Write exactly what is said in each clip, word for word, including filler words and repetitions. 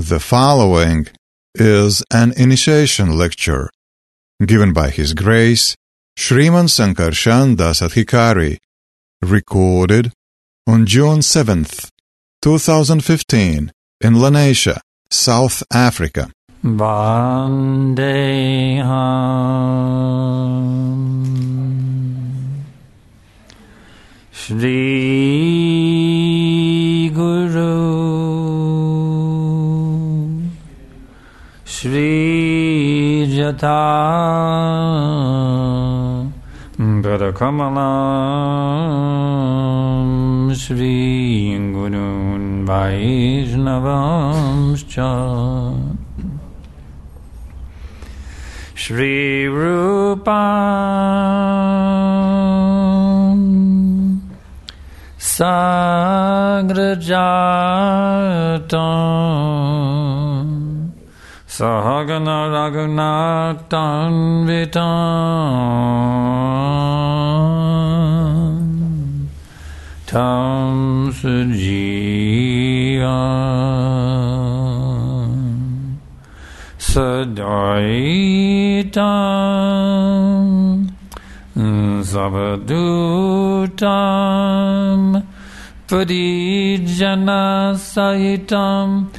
The following is an initiation lecture given by His Grace Sriman Sankarshan Das Adhikari, recorded on June seventh, twenty fifteen in Lenasia, South Africa. Vandeham Shri Guru Shri Jata Gadakamalam Shri Gurun Vaishnavamscha Shri Rupam Sagrajatam Sahagana Raghunathan Vitam Tam Sujivam Sadaitam Savadutam Parijana Sahitam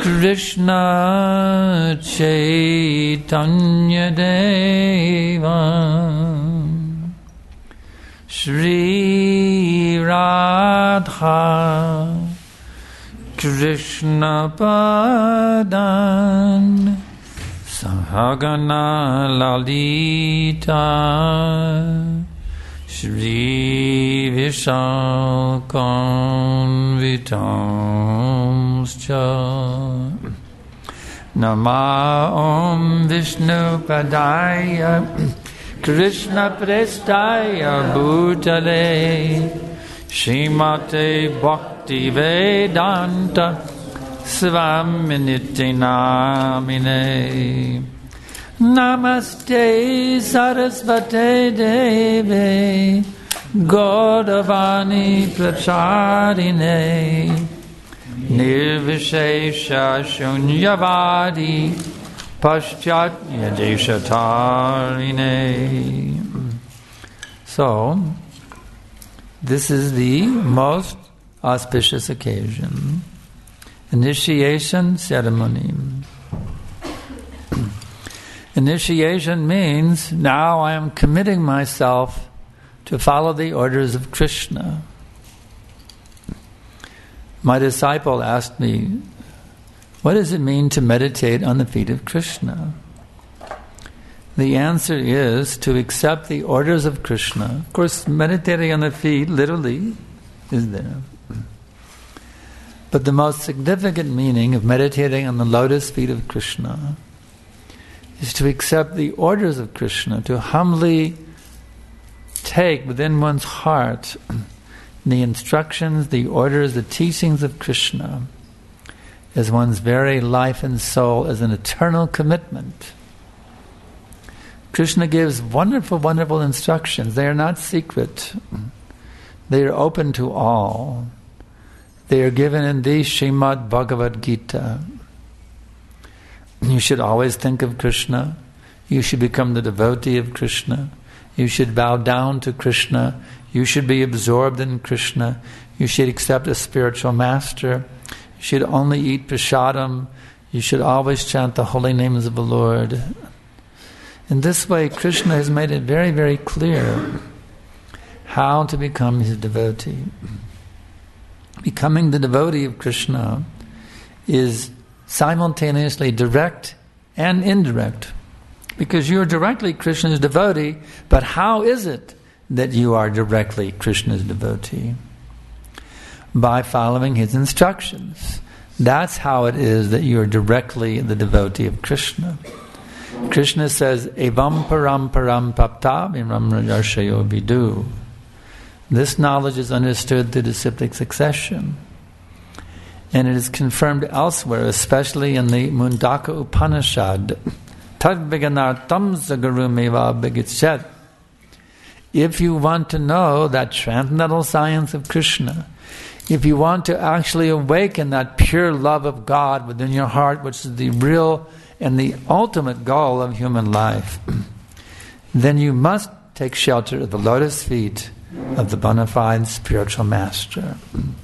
Krishna Chaitanya Deva Shri Radha Krishna Padan Sahagana Lalita Shri Vishakam Vitamscha Nama Om Vishnu Padaya Krishna Prestaya Bhutale Shrimate Bhakti Vedanta Svaminiti Namine Namaste Sarasvate Deve Gaudavani Pracharine Nirvishesha Shunyavadi Paschatya Deshatarine. So, this is the most auspicious occasion. Initiation ceremony. Initiation means now I am committing myself to follow the orders of Krishna. My disciple asked me, what does it mean to meditate on the feet of Krishna? The answer is to accept the orders of Krishna. Of course, meditating on the feet literally is there. But the most significant meaning of meditating on the lotus feet of Krishna is to accept the orders of Krishna, to humbly take within one's heart the instructions, the orders, the teachings of Krishna as one's very life and soul, as an eternal commitment. Krishna gives wonderful, wonderful instructions. They are not secret. They are open to all. They are given in the Srimad Bhagavad Gita. You should always think of Krishna. You should become the devotee of Krishna. You should bow down to Krishna. You should be absorbed in Krishna. You should accept a spiritual master. You should only eat prasadam. You should always chant the holy names of the Lord. In this way, Krishna has made it very, very clear how to become his devotee. Becoming the devotee of Krishna is simultaneously direct and indirect. Because you are directly Krishna's devotee, but how is it that you are directly Krishna's devotee? By following his instructions. That's how it is that you are directly the devotee of Krishna. Krishna says, Evam param param papta imram rajarshayo vidu. This knowledge is understood through disciplic succession. And it is confirmed elsewhere, especially in the Mundaka Upanishad. Tad viganartam sagarumeva bhagitchet. If you want to know that transcendental science of Krishna, If you want to actually awaken that pure love of God within your heart, which is the real and the ultimate goal of human life, then you must take shelter of the lotus feet of the bona fide spiritual master.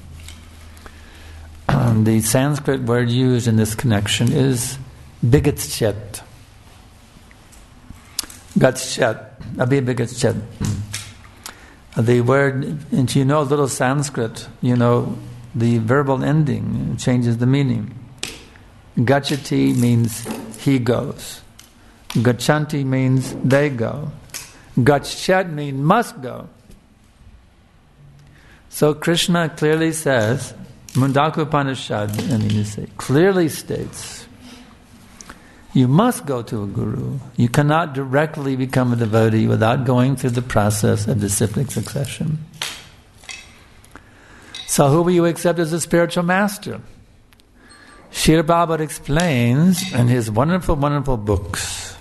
Um, the Sanskrit word used in this connection is bigatchet. Gatchet. Abhi bigatchet. The word, and you know a little Sanskrit, you know the verbal ending changes the meaning. Gachati means he goes. Gachanti means they go. Gachet means must go. So Krishna clearly says, Mundaka Upanishad, I mean you say, clearly states, you must go to a guru. You cannot directly become a devotee without going through the process of disciplic succession. So who will you accept as a spiritual master? Srila Prabhupada explains in his wonderful, wonderful books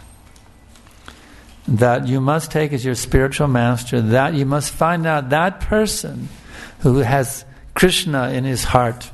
that you must take as your spiritual master, that you must find out that person who has Krishna in his heart.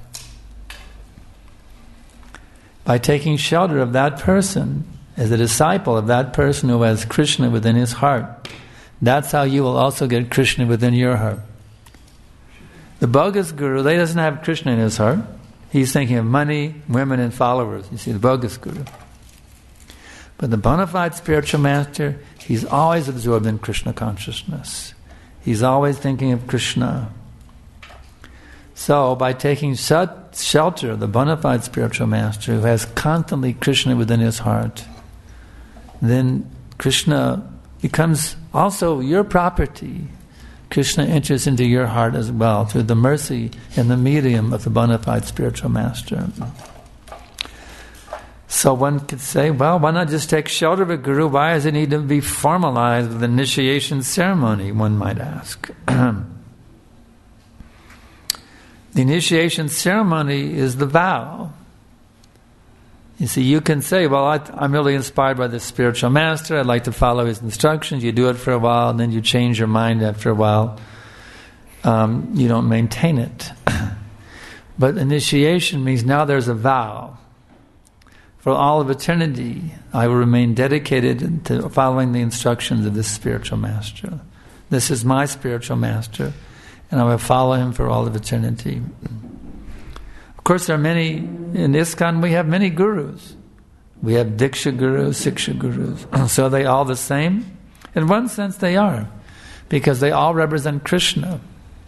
By taking shelter of that person, as a disciple of that person who has Krishna within his heart, that's how you will also get Krishna within your heart. The bogus guru, he doesn't have Krishna in his heart. He's thinking of money, women, and followers. You see, the bogus guru. But the bona fide spiritual master, he's always absorbed in Krishna consciousness. He's always thinking of Krishna. So, by taking shelter of the bona fide spiritual master who has constantly Krishna within his heart, then Krishna becomes also your property. Krishna enters into your heart as well through the mercy and the medium of the bona fide spiritual master. So one could say, well, why not just take shelter of a guru? Why does it need to be formalized with an initiation ceremony, one might ask. The initiation ceremony is the vow. You see, you can say, well, I, I'm really inspired by this spiritual master. I'd like to follow his instructions. You do it for a while, and then you change your mind after a while. Um, you don't maintain it. But initiation means now there's a vow. For all of eternity, I will remain dedicated to following the instructions of this spiritual master. This is my spiritual master, and I will follow him for all of eternity. Of course, there are many, in ISKCON we have many gurus. We have Diksha gurus, Siksha gurus. So are they all the same? In one sense they are, because they all represent Krishna.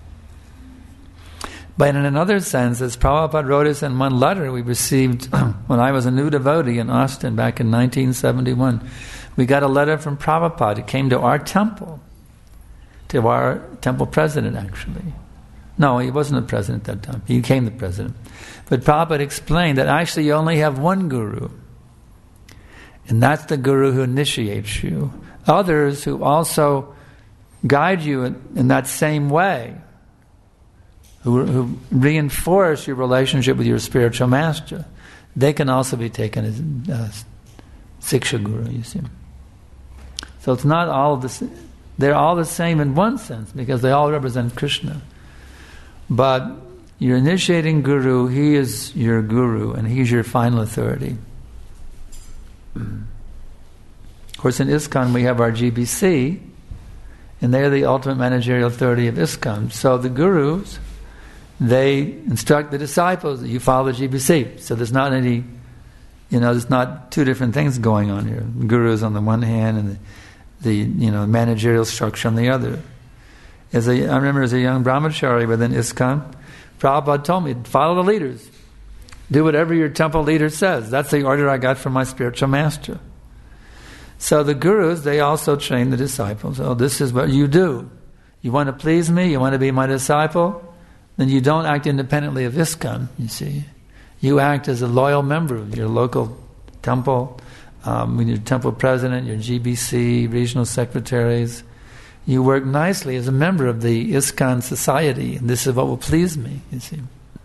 But in another sense, as Prabhupada wrote us in one letter we received when I was a new devotee in Austin back in nineteen seventy-one, we got a letter from Prabhupada. It came to our temple, to our temple president actually. No, he wasn't the president at that time. He became the president. But Prabhupada explained that actually you only have one guru. And that's the guru who initiates you. Others who also guide you in, in that same way, who, who reinforce your relationship with your spiritual master, they can also be taken as uh, Siksha guru, you see. So it's not all of the... They're all the same in one sense, because they all represent Krishna. But your initiating guru, he is your guru, and he's your final authority. Of course, in ISKCON we have our G B C, and they're the ultimate managerial authority of ISKCON. So the gurus, they instruct the disciples that you follow the G B C. So there's not any, you know, there's not two different things going on here. The gurus on the one hand, and the, the you know managerial structure on the other. As a, I remember as a young brahmachari within ISKCON, Prabhupada told me, follow the leaders. Do whatever your temple leader says. That's the order I got from my spiritual master. So the gurus, they also train the disciples. Oh, this is what you do. You want to please me? You want to be my disciple? Then you don't act independently of ISKCON, you see. You act as a loyal member of your local temple, um, your temple president, your G B C, regional secretaries. You work nicely as a member of the ISKCON society, and this is what will please me, you see.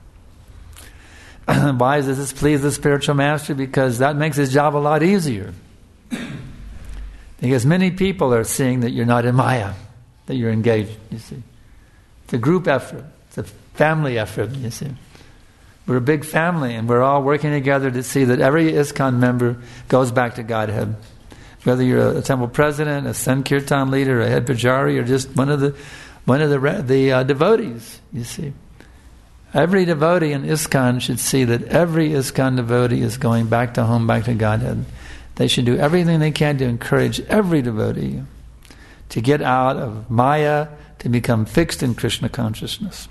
Why does this please the spiritual master? Because that makes his job a lot easier. Because many people are seeing that you're not in Maya, that you're engaged, you see. It's a group effort. It's a family effort, you see. We're a big family, and we're all working together to see that every ISKCON member goes back to Godhead. Whether you're a temple president, a Sankirtan leader, a head pujari, or just one of the one of the the uh, devotees, you see. Every devotee in ISKCON should see that every ISKCON devotee is going back to home, back to Godhead. They should do everything they can to encourage every devotee to get out of Maya, to become fixed in Krishna consciousness.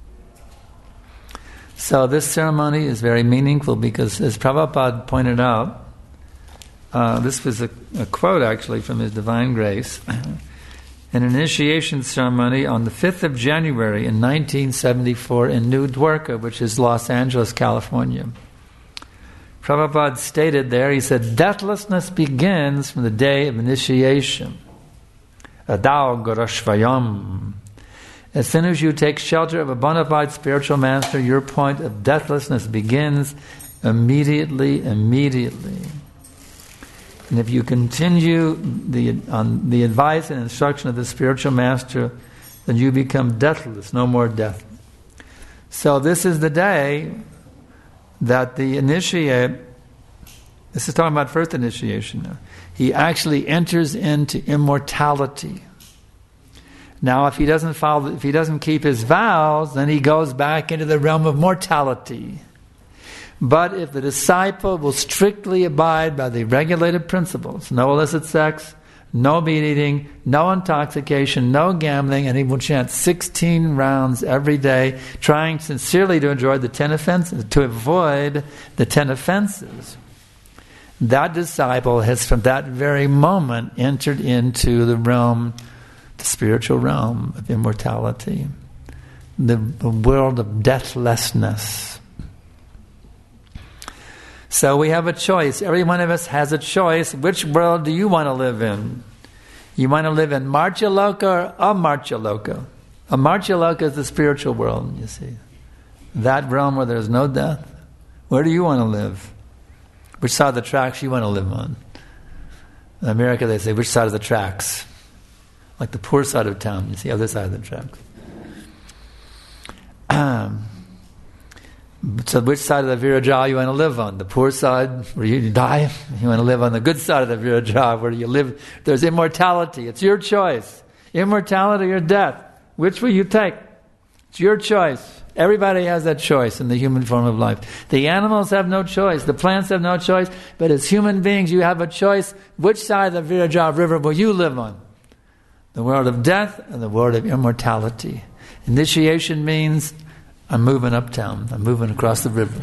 So this ceremony is very meaningful because, as Prabhupada pointed out, uh, this was a, a quote actually from His Divine Grace, an initiation ceremony on the fifth of January in nineteen seventy-four in New Dwarka, which is Los Angeles, California. Prabhupada stated there, he said, deathlessness begins from the day of initiation. Adao Gorashvayam. As soon as you take shelter of a bona fide spiritual master, your point of deathlessness begins immediately, immediately. And if you continue the on the advice and instruction of the spiritual master, then you become deathless, no more death. So this is the day that the initiate, this is talking about first initiation now, he actually enters into immortality. Now, if he doesn't follow, if he doesn't keep his vows, then he goes back into the realm of mortality. But if the disciple will strictly abide by the regulated principles, no illicit sex, no meat eating, no intoxication, no gambling, and he will chant sixteen rounds every day, trying sincerely to enjoy the ten offenses, to avoid the ten offenses, that disciple has from that very moment entered into the realm, the spiritual realm of immortality, the, the world of deathlessness. So we have a choice. Every one of us has a choice. Which world do you want to live in? You want to live in Martyaloka or Amartyaloka? Amartyaloka is the spiritual world, you see. That realm where there's no death. Where do you want to live? Which side of the tracks you want to live on? In America they say, which side of the tracks? Like the poor side of town, you see, other side of the tracks. Um, so which side of the Virajal you want to live on? The poor side where you die? You want to live on the good side of the Virajal where you live, there's immortality. It's your choice. Immortality or death. Which will you take? It's your choice. Everybody has that choice in the human form of life. The animals have no choice. The plants have no choice. But as human beings, you have a choice. Which side of the Virajal River will you live on? The world of death and the world of immortality. Initiation means I'm moving uptown. I'm moving across the river.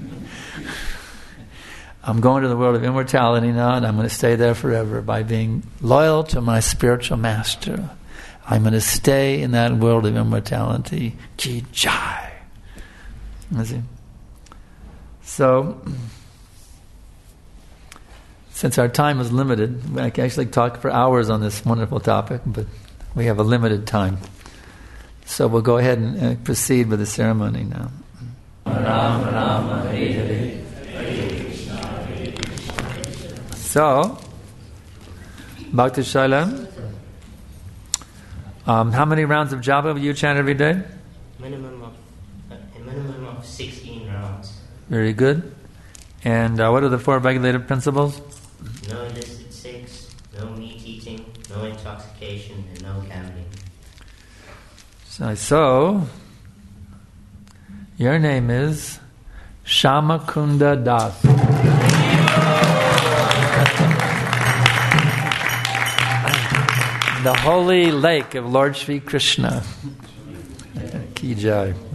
I'm going to the world of immortality now, and I'm going to stay there forever by being loyal to my spiritual master. I'm going to stay in that world of immortality. Ki Jai. So, since our time is limited, I can actually talk for hours on this wonderful topic, but we have a limited time. So we'll go ahead and uh, proceed with the ceremony now. Rama, Rama, Hare Hare. So, Bhakti Shaila, um, how many rounds of japa will you chant every day? Minimum of a minimum of sixteen rounds. Very good. And uh, what are the four regulated principles? No illicit sex, no meat eating, no intoxication, and no gambling. So, so your name is Shamakunda Das. The holy lake of Lord Sri Krishna. Ki Jai.